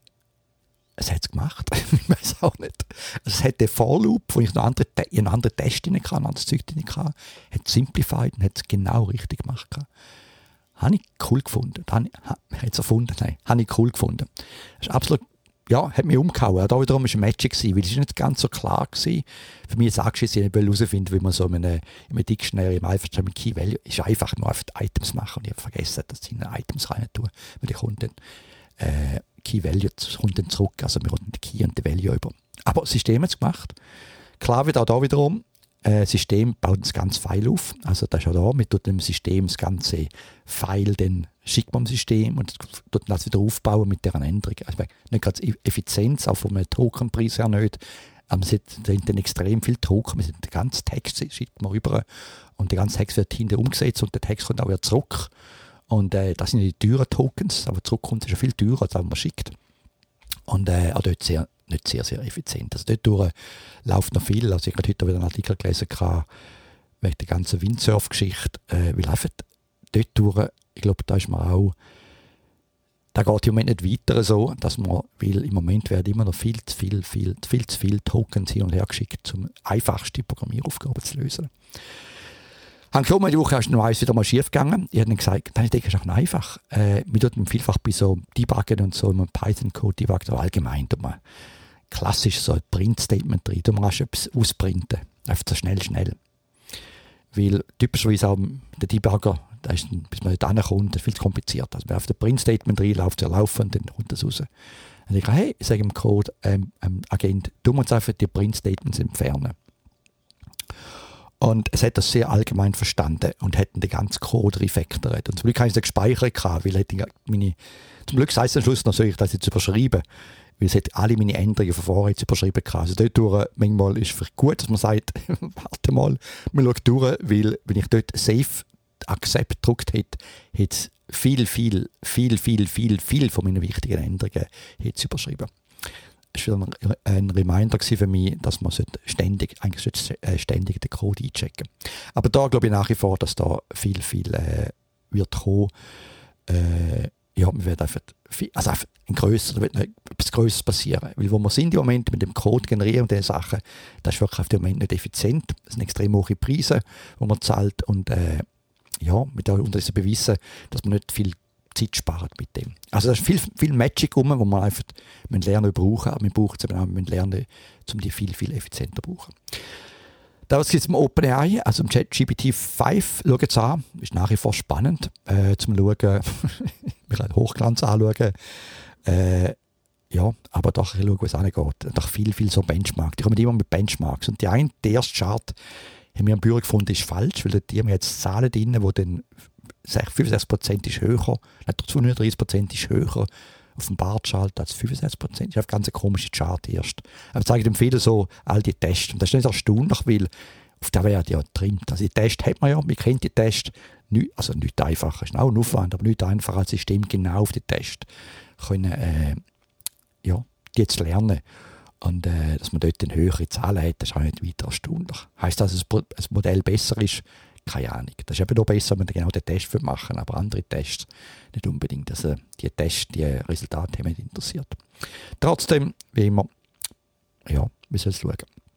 es hat es gemacht. Ich weiß auch nicht. Es hat den For-Loop, wo ich noch andere, in einen anderen Test rein kann, ein anderes Zeug rein kann, hat simplified und hat es genau richtig gemacht. Habe ich cool gefunden. Habe ich es erfunden? Nein, habe ich cool gefunden. Das ist absolut, ja, hat mich umgehauen. Da wiederum war es ein Magic, weil es nicht ganz so klar war. Für mich ist es angeschissen, ich wollte herausfinden, wie man so in einem, in einem Dictionary, im Einfachsten mit Key Value, ist einfach nur auf die Items machen. Und ich habe vergessen, dass ich in Items rein tue, weil die Kunden äh, Key Value kommt dann zurück, also wir runden den Key und den Value über. Aber das System hat es gemacht. Klar wird auch da wiederum, äh, das System baut das ganze File auf, also das ist auch da, mit dem System das ganze File, dann schickt man dem System und tut das wieder aufbauen mit deren Änderung. Also nicht gerade Effizienz, auch vom Tokenpreis her nicht, Also man sieht, da sind dann extrem viel Druck, man sieht, den ganzen Text schickt man rüber und der ganze Text wird hinten umgesetzt und der Text kommt auch wieder zurück. Und äh, das sind die teuren Tokens, aber zurückkommt ist ja viel teurer, als man schickt. Und äh, auch dort sehr, nicht sehr, sehr effizient. Also dort durch, äh, läuft noch viel. Also ich habe heute wieder einen Artikel gelesen, wegen der ganzen Windsurf-Geschichte, äh, weil einfach dort durch, ich glaube, da ist man auch, da geht im Moment nicht weiter so, dass man, weil im Moment werden immer noch viel zu viel, viel, viel zu viele Tokens hin und her geschickt, um einfachste Programmieraufgaben zu lösen. Haben schon mal die Woche ist noch eins wieder mal schief gegangen. Ich habe dann gesagt, das ist auch einfach. Äh, wir tun vielfach bei so Debuggen und so, wenn man Python-Code debuggt, aber allgemein tut man klassisch so ein Print-Statement drin, tut man auch etwas ausprinten. Einfach so schnell, schnell. Weil typischerweise auch der Debugger, da ist, bis man dort hinkommt, das ist viel zu kompliziert. Also wenn man auf das Print-Statement reinläuft, der laufen, dann kommt das raus. Und ich sage, hey, ich sage im Code, ähm, ähm, Agent, du musst einfach die Print-Statements entfernen. Und es hat das sehr allgemein verstanden und hat den ganzen Code refactored. Und zum Glück habe ich es gespeichert, weil ich meine, zum Glück sagt es am Schluss noch, soll ich das jetzt überschreiben, weil es hat alle meine Änderungen von vorher jetzt überschrieben. Also dort durch, manchmal ist es vielleicht gut, dass man sagt, warte mal, man schaut durch, weil wenn ich dort Save Accept gedrückt hätte, hätte es viel, viel, viel, viel, viel, viel von meinen wichtigen Änderungen hätte überschrieben. Das war ein Reminder für mich, dass man ständig, eigentlich ständig den Code einchecken. Aber da glaube ich nach wie vor, dass da viel, viel äh, wird kommen. Äh, ja, wir werden einfach, viel, also einfach ein grösser, wird noch etwas Größeres passieren. Weil wo wir sind im Moment mit dem Code generieren und diese Sachen, das ist wirklich auf dem Moment nicht effizient. Das sind extrem hohe Preise, die man zahlt. Und äh, ja, mit der unter diesen Beweisen, dass man nicht viel Zeit spart mit dem. Also da ist viel, viel Magic rum, wo man einfach man lernen brauchen, aber man braucht es eben auch, man lernen, um die viel, viel effizienter zu brauchen. Da was gibt es im OpenAI, also im ChatGPT fünf, schauen es an, ist nach wie vor spannend, äh, zum Schauen, wir können Hochglanz anschauen, äh, ja, aber doch schauen, was auch nicht geht. Doch viel, viel so Benchmark. Die kommen immer mit Benchmarks. Und die eine, der erste Chart, haben wir am Büro gefunden, ist falsch, weil die haben jetzt Zahlen drin, die dann fünfundsechzig Prozent ist höher, neununddreißig Prozent ist höher auf dem Barchart als fünfundsechzig Prozent. Das ist eine ganz komische Chart erst. Aber zeigt dem viele so all die Tests. Und das ist nicht erstaunlich, weil auf der Welt ja drin. Also die Tests hat man ja, man kennt die Tests. Nicht, also nicht einfacher, ist auch ein Aufwand, aber nicht einfacher als System genau auf die Tests können, äh, ja, die zu lernen. Und äh, dass man dort eine höhere Zahl hat, das ist auch nicht weiter erstaunlich. Heisst das, dass das Modell besser ist? Keine Ahnung. Das ist eben noch besser, wenn man genau den Test machen will, aber andere Tests nicht unbedingt. Also die Tests, die Resultate haben mich interessiert. Trotzdem, wie immer, ja, wir sollen es schauen.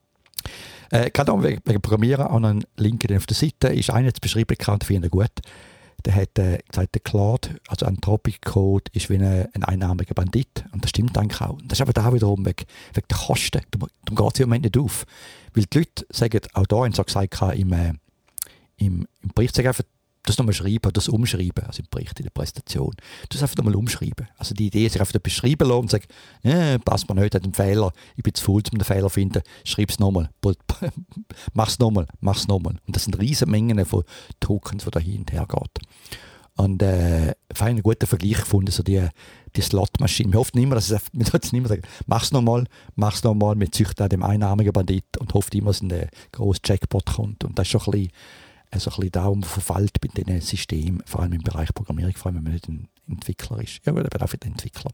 Äh, gerade auch wegen, wegen Programmieren, auch noch einen Link auf der Seite, ist einer jetzt beschrieben, und finde ich gut. Der hat äh, gesagt, der Claude, also Anthropic Code, ist wie ein, ein einarmiger Bandit. Und das stimmt eigentlich auch. Und das ist aber da wiederum wegen, wegen der Kosten. Darum geht es im Moment nicht auf. Weil die Leute sagen, auch da, ich habe gesagt, im, äh, im, im Bericht, sagen einfach, das nochmal schreiben, das umschreiben, also im Bericht, in der Präsentation. Das einfach nochmal umschreiben. Also die Idee ist, sich einfach beschreiben lassen und sagen, äh, passt mir nicht, hat einen Fehler, ich bin zu faul, um den Fehler zu finden, schreib es nochmal, mach's nochmal, mach's nochmal. Und das sind riesige Mengen von Tokens, die da hin und her geht. Und äh, ich habe einen guten Vergleich gefunden, so die, die Slot-Maschine. Wir hoffen immer, dass es, wir nicht immer sagen, mach's nochmal, mach's nochmal, wir züchten an dem einarmigen Bandit und hoffen immer, dass ein großer Jackpot kommt. Und das ist schon ein bisschen also ein bisschen darum verfällt bei diesen Systemen, vor allem im Bereich Programmierung, vor allem wenn man nicht ein Entwickler ist. Ja, aber auch für den Entwickler.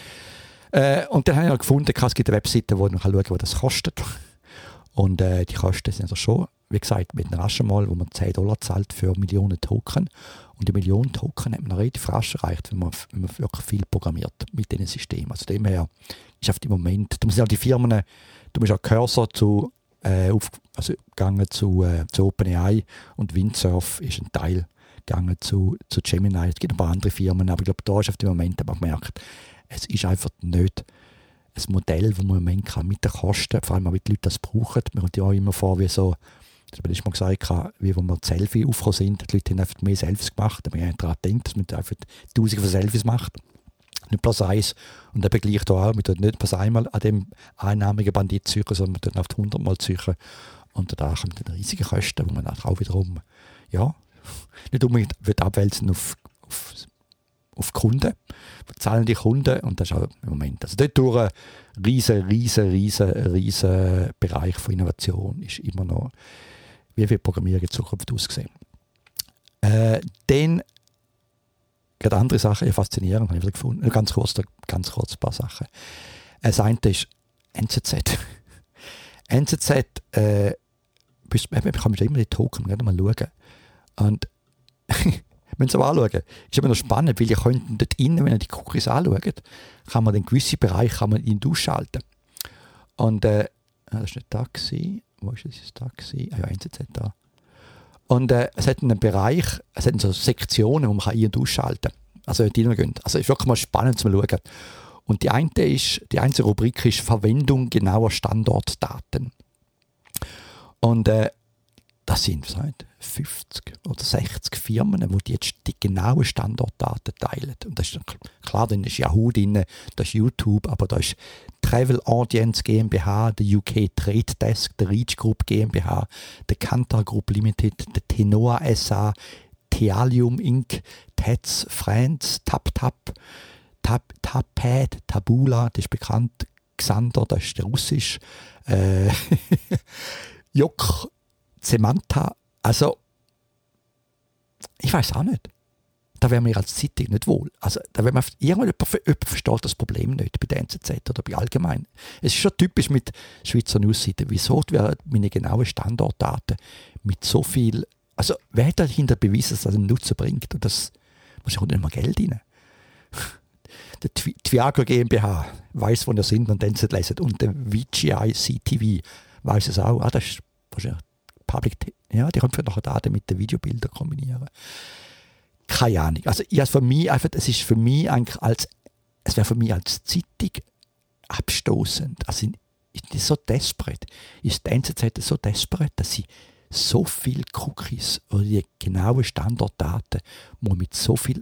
Äh, und dann habe ich noch gefunden, es gibt eine Webseite, wo man schauen kann, was das kostet. Und äh, die Kosten sind also schon, wie gesagt, mit einem raschen Mal, wo man zehn Dollar zahlt für Millionen Token. Und die Millionen Token hat man relativ rasch erreicht, wenn man, wenn man wirklich viel programmiert mit diesen Systemen. Also dem her ist auf dem Moment, du musst ja die Firmen, du musst auch Cursor zu Äh, auf, also gegangen zu, äh, zu OpenAI und Windsurf ist ein Teil gegangen zu, zu Gemini. Es gibt ein paar andere Firmen, aber ich glaube, da ist auf dem Moment man gemerkt, es ist einfach nicht ein Modell, das man im Moment kann mit den Kosten, vor allem auch, wie die Leute das brauchen. Man kommt ja auch immer vor, wie so, das habe ich mal gesagt, wie wo wir Selfie aufgekommen sind, die Leute haben einfach mehr Selfies gemacht, aber ich habe daran gedacht, dass man einfach tausende von Selfies macht. Nicht bloß eins. Und der Vergleich hier auch, wir tun nicht bloß einmal an dem einnahmigen Bandit suchen, sondern wir tun auf hundert Mal suchen. Und da kommen dann riesige Kosten, wo man auch wiederum, ja, nicht unbedingt wird abwälzen auf, auf, auf Kunden, zahlende Kunden und das ist auch im Moment, also dort durch ein riesen, riesen, riesen, riesen Bereich von Innovation ist immer noch, wie viel Programmierung in Zukunft aussehen. Äh, dann gerade andere Sachen, ja, faszinierend, habe ich gefunden. Ganz kurz, ganz kurz ein paar Sachen. Das eine ist N Z Z. N Z Z, äh, man kann immer die Token mal schauen. Und wenn Sie es anschauen, ist immer noch spannend, weil ihr könnt dort innen, wenn ihr die Cookies anschaut, kann man den gewissen Bereich kann man in ausschalten. Und äh, das war nicht da gewesen. Wo ist das da gewesen? Ah ja, N Z Z da. Und äh, es hat einen Bereich, es hat so Sektionen, wo man ein- und ausschalten kann. Also wenn die reingehen. Also es ist wirklich mal spannend zu schauen. Und die eine, ist, die eine Rubrik ist Verwendung genauer Standortdaten. Und äh, das sind was heißt, fünfzig oder sechzig Firmen, die jetzt die genauen Standortdaten teilen. Und das ist klar, dann ist Yahoo drin, das ist YouTube, aber da ist Travel Audience GmbH, der U K Trade Desk, der Reach Group GmbH, der Kantar Group Limited, der Tenor S A, Tealium Incorporated, T E Z France, TapTap, Tap, Tapad, Tabula, das ist bekannt, Xander, das ist der Russisch, äh, Jok, Semanta, also ich weiß auch nicht. Da wären wir als Zeitung nicht wohl. Also da wäre man irgendjemand jemand versteht das Problem nicht bei der N Z Z oder bei allgemein. Es ist schon typisch mit Schweizer Newsseiten. Wieso werden meine genauen Standortdaten mit so viel, also wer hat dahinter bewiesen, dass das einen Nutzen bringt? Und das muss ja auch nicht mal Geld rein. Der Tviago GmbH weiß, wo wir sind und dann lesen. Und der V G I C T V weiß es auch. Ah, das ist wahrscheinlich Public, ja, die können vielleicht nachher Daten mit den Videobildern kombinieren. Keine Ahnung. Also ich für mich einfach, es ist für mich eigentlich als, es wäre für mich als Zeitung abstoßend. Also ich bin so desperate. Ist die N Z Z so desperate, dass sie so viele Cookies oder die genauen Standortdaten, die mit so vielen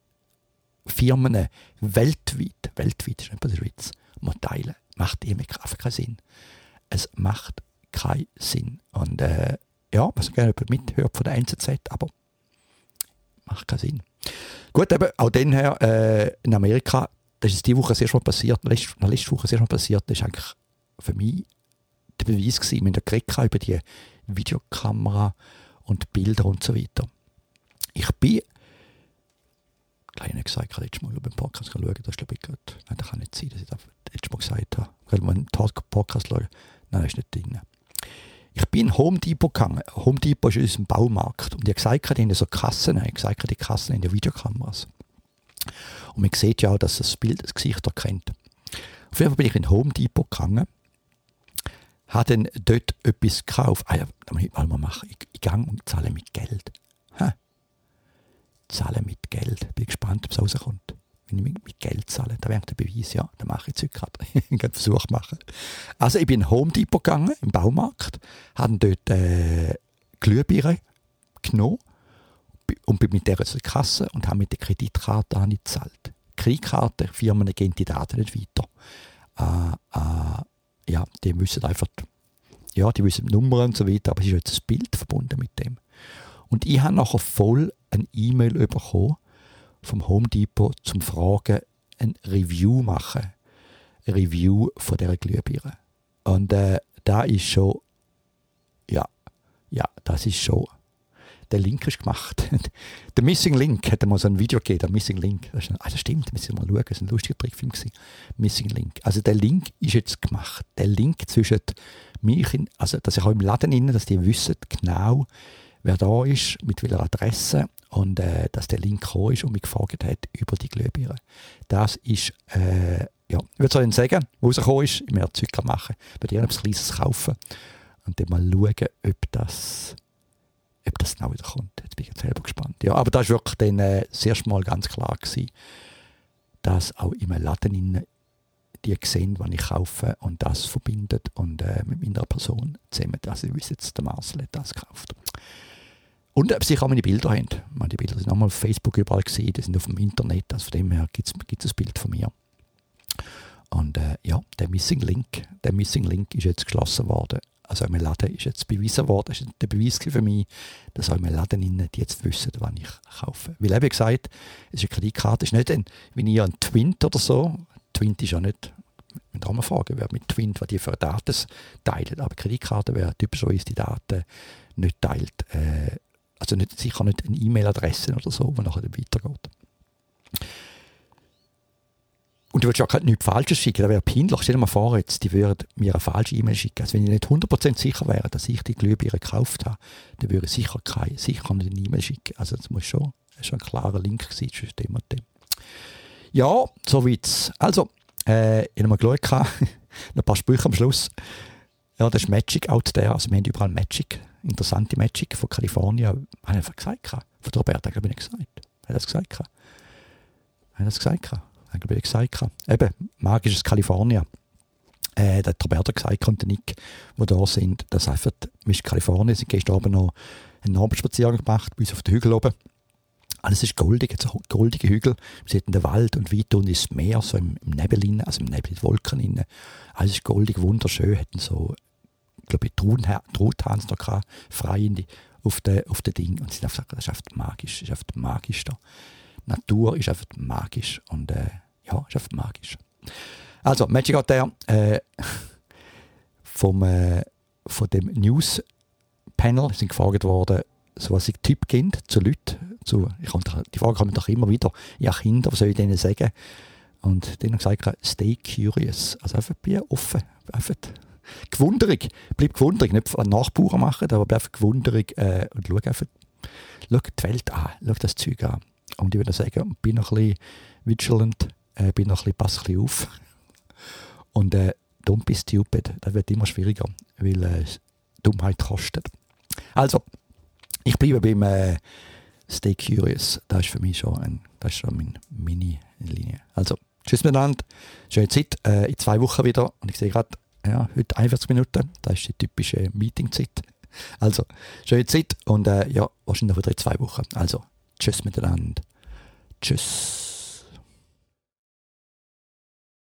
Firmen weltweit, weltweit ist nicht bei der Schweiz, mal teilen. Macht irgendwie einfach keinen Sinn. Es macht keinen Sinn. Und äh, ja, was gerne jemand mithört von der N Z Z, aber macht keinen Sinn. Gut, eben, auch dann her, äh, in Amerika, das ist diese Woche sehr schon passiert, letzte, letzte Woche sehr schon passiert, das ist eigentlich für mich der Beweis gewesen, wenn der Krieg über die Videokamera und Bilder und so weiter. Ich bin, ich habe nicht gesagt, ich habe letztes Mal beim Podcast schauen, das ist glaube ich gut. Nein, das kann nicht sein, dass ich das letztes Mal gesagt habe. Ich will mal einen Podcast schauen. Nein, das ist nicht drin. Ich bin in Home Depot gegangen. Home Depot ist in unserem Baumarkt. Und ich habe gesagt, in so Kassen, ich habe gesagt, die Kassen in den Videokameras. Und man sieht ja auch, dass das Bild das Gesicht erkennt. Auf jeden Fall bin ich in Home Depot gegangen, habe dann dort etwas gekauft. Ah ja, das muss ich mal machen. Ich, ich gehe und zahle mit Geld. Ha. Zahle mit Geld. Bin gespannt, ob es rauskommt. Wenn ich mit Geld zahle, dann wäre der Beweis, ja, dann mache ich jetzt gerade einen Versuch machen. Also ich bin in Home Depot gegangen, im Baumarkt, habe dort äh, Glühbirne genommen und bin mit der zur Kasse und habe mit der Kreditkarte angezahlt. Die Kreditkarte, Firmen geben die Daten nicht weiter. Äh, äh, ja, die wissen einfach, ja, die wissen die Nummern und so weiter, aber es ist jetzt ein Bild verbunden mit dem. Und ich habe nachher voll eine E-Mail bekommen vom Home Depot zum Fragen, ein Review machen. Ein Review von dieser Glühbirne. Und äh, da ist schon, ja, ja, das ist schon, der Link ist gemacht. Der Missing Link, hat mal so ein Video gegeben, der Missing Link. Das, ist, ah, das stimmt, müssen wir mal schauen, das war ein lustiger Trickfilm gewesen. Missing Link. Also der Link ist jetzt gemacht. Der Link zwischen mich, in, also dass ich auch im Laden innen, dass die wissen genau, wer da ist, mit welcher Adresse und äh, dass der Link gekommen ist und mich gefragt hat über die Glühbirne. Das ist, äh, ja, ich würde Ihnen sagen, wo rausgekommen ist, mehr Zeug machen, bei dir etwas Kleines kaufen und dann mal schauen, ob das, ob das genau wieder kommt. Jetzt bin ich jetzt selber gespannt. Ja, aber das war wirklich dann äh, das erste Mal ganz klar gewesen, dass auch im Laden innen die sehen, was ich kaufe und das verbindet und äh, mit meiner Person zusammen. Also ich wüsste jetzt, der Marcel hat das gekauft. Und ob sie auch meine Bilder haben. Meine die Bilder sind auch mal auf Facebook überall gesehen, die sind auf dem Internet, also von dem her gibt es ein Bild von mir. Und äh, ja, der Missing Link, der Missing Link ist jetzt geschlossen worden. also im Laden ist jetzt bewiesen worden, das ist der Beweis für mich, dass auch im Laden innen die jetzt wissen, was ich kaufe. Weil eben gesagt, es ist eine Kreditkarte, es ist nicht ein, wie ihr ein Twint oder so. Twint ist ja nicht, wir müssen auch mal fragen, wer mit Twint, was die für Daten teilen. Aber Kreditkarte wäre typischerweise die Daten nicht teilt. Äh, also nicht, sicher nicht eine E-Mail-Adresse oder so, die nachher weitergeht. Und du willst ja auch nichts Falsches schicken, das wäre peinlich. Stell dir mal vor, jetzt, die würden mir eine falsche E-Mail schicken. Also wenn ich nicht hundert Prozent sicher wäre, dass ich die Glühbirne gekauft habe, dann würde ich sicher, keine, sicher nicht eine E-Mail schicken. Also das muss schon, das schon ein klarer Link sein zwischen dem und dem. Ja, so weit. Also, äh, ich habe mal geschaut, noch ein paar Sprüche am Schluss. Ja, das ist Magic out there. Also wir haben überall Magic, interessante Magic von Kalifornien. Habe ich einfach gesagt. Von der Roberta, glaube ich, nicht gesagt. Hat er das gesagt? Hat er das gesagt? Habe ich gesagt. Eben, magisches Kalifornien. Äh, das hat Roberta gesagt und der Nick, die da sind, dass einfach, wir sind in Kalifornien, sind gestern Abend noch einen Abendspaziergang gemacht, bei uns auf den Hügel oben. Alles ist goldig, jetzt goldige Hügel. Wir sehen den Wald und weit unten ist das Meer, so im, im Nebel innen, also im Nebel, die Wolken innen. Alles ist goldig, wunderschön. Hatten so, ich glaube, Truthahns noch gehabt, frei in die, auf den auf de Ding. Und sie haben gesagt, das ist einfach magisch, das ist einfach magisch da. Natur ist einfach magisch und äh, ja, ist einfach magisch. Also, Magic out there, äh, vom, äh, von dem News-Panel sind gefragt worden, so was ich Tipp gibt zu Leuten. Zu, ich kann, die Frage kommt doch immer wieder, ja Kinder, was soll ich denen sagen? Und denen habe ich gesagt, stay curious. Also einfach bleib offen, einfach gewunderig, bleib gewunderig, nicht Nachbauer machen, aber bleib gewunderig äh, und schau einfach, schau die Welt an, schau das Zeug an. Und ich würde sagen, bin noch ein bisschen vigilant, äh, bin noch ein bisschen, pass ein bisschen auf. Und äh, don't be stupid, das wird immer schwieriger, weil äh, Dummheit kostet. Also, ich bleibe beim äh, Stay Curious. Das ist für mich schon, ein, das ist schon meine Mini-Linie. Also, tschüss miteinander, schöne Zeit, äh, in zwei Wochen wieder. Und ich sehe gerade, ja, heute einundvierzig Minuten, das ist die typische Meeting-Zeit. Also, schöne Zeit und äh, ja, wahrscheinlich wieder in zwei Wochen. Also, tschüss miteinander. Tschüss.